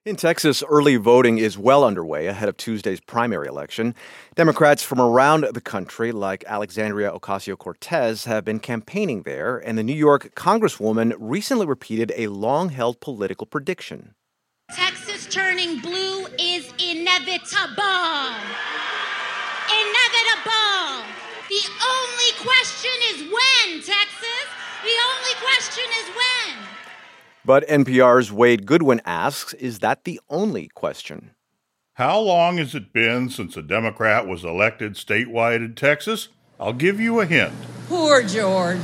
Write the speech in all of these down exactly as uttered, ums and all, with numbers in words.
In Texas, early voting is well underway ahead of Tuesday's primary election. Democrats from around the country, like Alexandria Ocasio-Cortez, have been campaigning there, and the New York Congresswoman recently repeated a long-held political prediction. Texas turning blue is inevitable. Inevitable. The only question is when, Texas. The only question is when. But N P R's Wade Goodwin asks, is that the only question? How long has it been since a Democrat was elected statewide in Texas? I'll give you a hint. Poor George.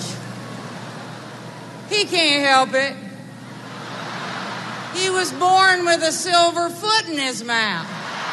He can't help it. He was born with a silver foot in his mouth.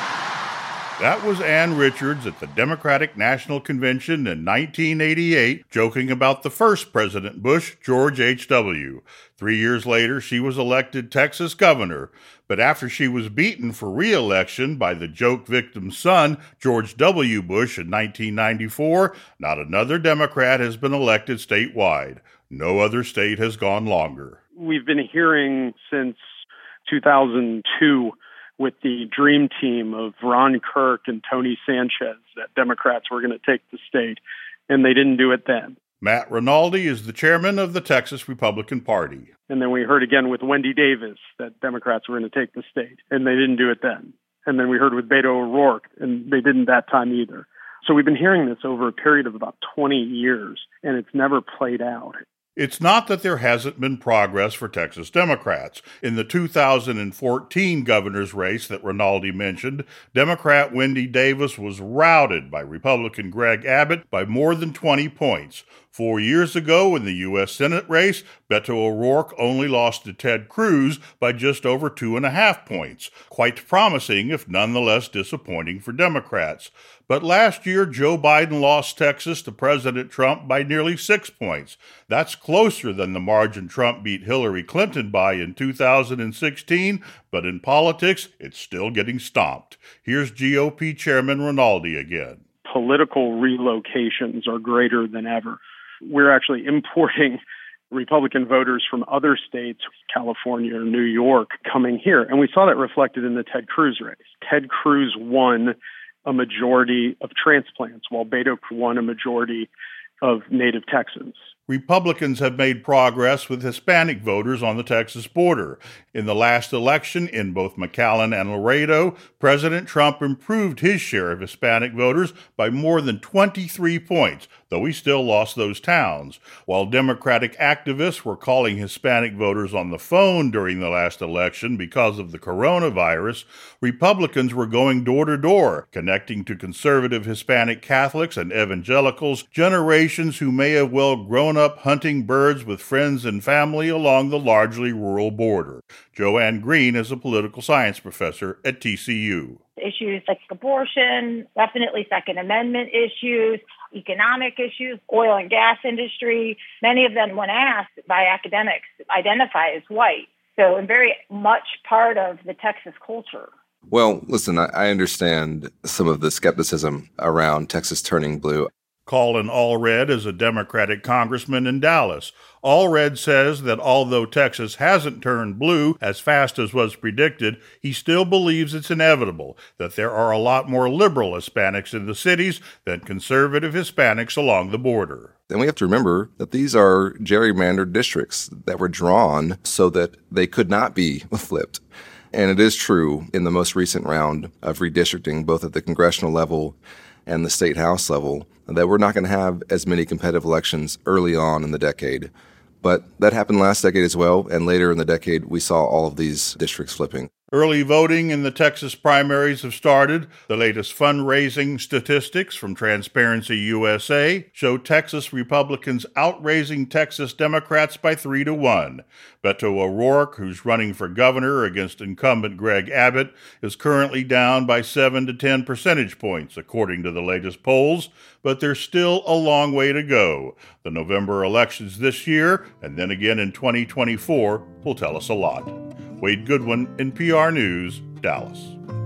That was Ann Richards at the Democratic National Convention in nineteen eighty-eight, joking about the first President Bush, George H W Three years later, she was elected Texas governor. But after she was beaten for re-election by the joke victim's son, George W. Bush, in nineteen ninety-four, not another Democrat has been elected statewide. No other state has gone longer. We've been hearing since two thousand two with the dream team of Ron Kirk and Tony Sanchez that Democrats were going to take the state, and they didn't do it then. Matt Rinaldi is the chairman of the Texas Republican Party. And then we heard again with Wendy Davis that Democrats were going to take the state, and they didn't do it then. And then we heard with Beto O'Rourke, and they didn't that time either. So we've been hearing this over a period of about twenty years, and it's never played out. It's not that there hasn't been progress for Texas Democrats. In the two thousand fourteen governor's race that Rinaldi mentioned, Democrat Wendy Davis was routed by Republican Greg Abbott by more than twenty points. Four years ago in the U S Senate race, Beto O'Rourke only lost to Ted Cruz by just over two and a half points. Quite promising, if nonetheless disappointing for Democrats. But last year, Joe Biden lost Texas to President Trump by nearly six points. That's closer than the margin Trump beat Hillary Clinton by in two thousand sixteen, but in politics, it's still getting stomped. Here's G O P Chairman Rinaldi again. Political relocations are greater than ever. We're actually importing Republican voters from other states, California or New York, coming here. And we saw that reflected in the Ted Cruz race. Ted Cruz won a majority of transplants, while Beto won a majority of native Texans. Republicans have made progress with Hispanic voters on the Texas border. In the last election in both McAllen and Laredo, President Trump improved his share of Hispanic voters by more than twenty-three points, though he still lost those towns. While Democratic activists were calling Hispanic voters on the phone during the last election because of the coronavirus, Republicans were going door to door, connecting to conservative Hispanic Catholics and evangelicals, generations who may have well grown up hunting birds with friends and family along the largely rural border. Joanne Green is a political science professor at T C U. Issues like abortion, definitely Second Amendment issues, economic issues, oil and gas industry, many of them, when asked by academics, identify as white. So, and very much part of the Texas culture. Well, listen, I, I understand some of the skepticism around Texas turning blue. Colin Allred is a Democratic congressman in Dallas. Allred says that although Texas hasn't turned blue as fast as was predicted, he still believes it's inevitable, that there are a lot more liberal Hispanics in the cities than conservative Hispanics along the border. And we have to remember that these are gerrymandered districts that were drawn so that they could not be flipped. And it is true in the most recent round of redistricting, both at the congressional level and the state house level, that we're not going to have as many competitive elections early on in the decade. But that happened last decade as well, and later in the decade, we saw all of these districts flipping. Early voting in the Texas primaries have started. The latest fundraising statistics from Transparency U S A show Texas Republicans outraising Texas Democrats by three to one. Beto O'Rourke, who's running for governor against incumbent Greg Abbott, is currently down by seven to ten percentage points, according to the latest polls, but there's still a long way to go. The November elections this year, and then again in twenty twenty-four, will tell us a lot. Wade Goodwin, N P R News, Dallas.